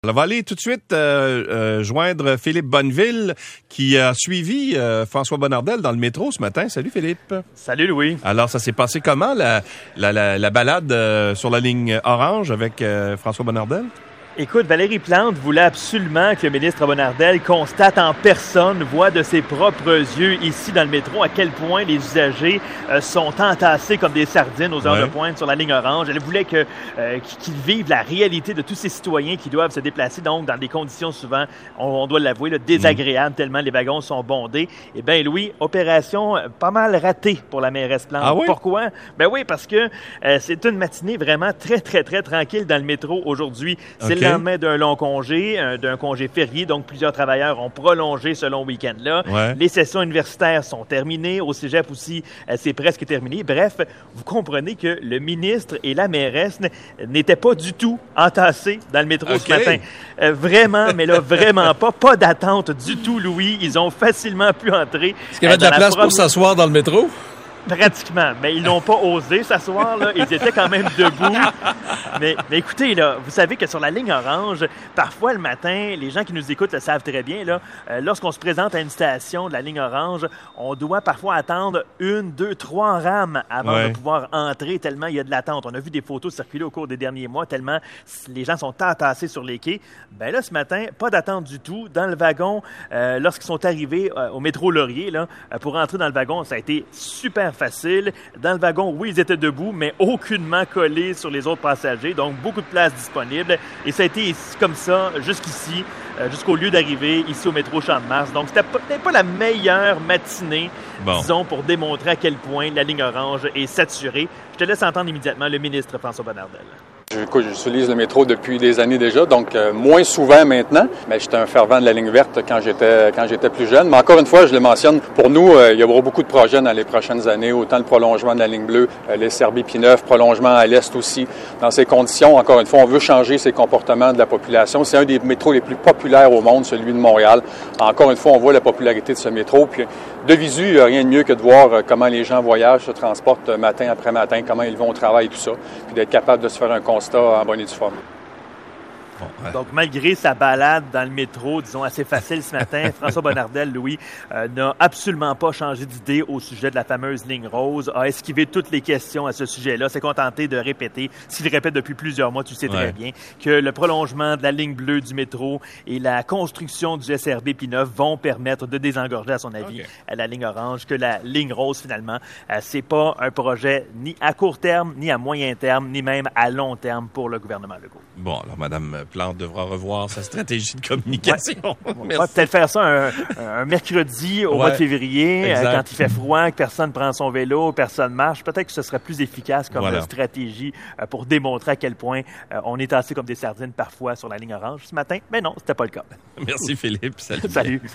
On va aller tout de suite joindre Philippe Bonneville qui a suivi François Bonnardel dans le métro ce matin. Salut Philippe. Salut Louis. Alors ça s'est passé comment la balade sur la ligne orange avec François Bonnardel? Écoute, Valérie Plante voulait absolument que le ministre Bonnardel constate en personne, voit de ses propres yeux ici dans le métro à quel point les usagers sont entassés comme des sardines aux heures de pointe sur la ligne orange. Elle voulait qu'ils vivent la réalité de tous ces citoyens qui doivent se déplacer donc dans des conditions souvent, on doit l'avouer, désagréables tellement les wagons sont bondés. Eh bien Louis, opération pas mal ratée pour la mairesse Plante. Ah oui? Pourquoi? Ben oui, parce que c'est une matinée vraiment très tranquille dans le métro aujourd'hui. C'est le lendemain d'un long congé, d'un congé férié, donc plusieurs travailleurs ont prolongé ce long week-end-là. Ouais. Les sessions universitaires sont terminées, au cégep aussi, c'est presque terminé. Bref, vous comprenez que le ministre et la mairesse n'étaient pas du tout entassés dans le métro ce matin. Vraiment, mais là, vraiment pas d'attente du tout, Louis. Ils ont facilement pu entrer. Est-ce qu'il y avait de la place pour s'asseoir dans le métro? Pratiquement, mais ils n'ont pas osé s'asseoir, là. Ils étaient quand même debout. Mais écoutez, là, vous savez que sur la ligne orange, parfois le matin, les gens qui nous écoutent le savent très bien, là, lorsqu'on se présente à une station de la ligne orange, on doit parfois attendre 1, 2, 3 rames avant de pouvoir entrer tellement il y a de l'attente. On a vu des photos circuler au cours des derniers mois tellement les gens sont entassés sur les quais. Ben là, ce matin, pas d'attente du tout. Dans le wagon, lorsqu'ils sont arrivés au métro Laurier, là, pour entrer dans le wagon, ça a été super facile. Dans le wagon, oui, ils étaient debout, mais aucunement collés sur les autres passagers. Donc, beaucoup de place disponible. Et ça a été comme ça jusqu'ici, jusqu'au lieu d'arrivée, ici au métro Champ-de-Mars. Donc, c'était peut-être pas la meilleure matinée, disons, pour démontrer à quel point la ligne orange est saturée. Je te laisse entendre immédiatement le ministre François Bonnardel. J'utilise le métro depuis des années déjà, donc moins souvent maintenant. Mais j'étais un fervent de la ligne verte quand j'étais plus jeune. Mais encore une fois, je le mentionne, pour nous, il y aura beaucoup de projets dans les prochaines années, autant le prolongement de la ligne bleue, les Serbie-Pineuf, prolongement à l'est aussi. Dans ces conditions, encore une fois, on veut changer ces comportements de la population. C'est un des métros les plus populaires au monde, celui de Montréal. Encore une fois, on voit la popularité de ce métro. Puis de visu, il n'y a rien de mieux que de voir comment les gens voyagent, se transportent matin après matin, comment ils vont au travail et tout ça, puis d'être capable de se faire un constat en bonne et due forme. Donc, malgré sa balade dans le métro, disons, assez facile ce matin, François Bonnardel, Louis, n'a absolument pas changé d'idée au sujet de la fameuse ligne rose, a esquivé toutes les questions à ce sujet-là, s'est contenté de répéter, ce qu'il répète depuis plusieurs mois, tu sais très bien, que le prolongement de la ligne bleue du métro et la construction du SRB P9 vont permettre de désengorger, à son avis, la ligne orange, que la ligne rose, finalement, c'est pas un projet ni à court terme, ni à moyen terme, ni même à long terme pour le gouvernement Legault. Bon, alors Mme Plante devra revoir sa stratégie de communication. On va peut-être faire ça un mercredi au mois de février, quand il fait froid, que personne prend son vélo, personne marche. Peut-être que ce serait plus efficace comme stratégie pour démontrer à quel point on est tassé comme des sardines parfois sur la ligne orange ce matin. Mais non, c'était pas le cas. Merci Philippe. Salut.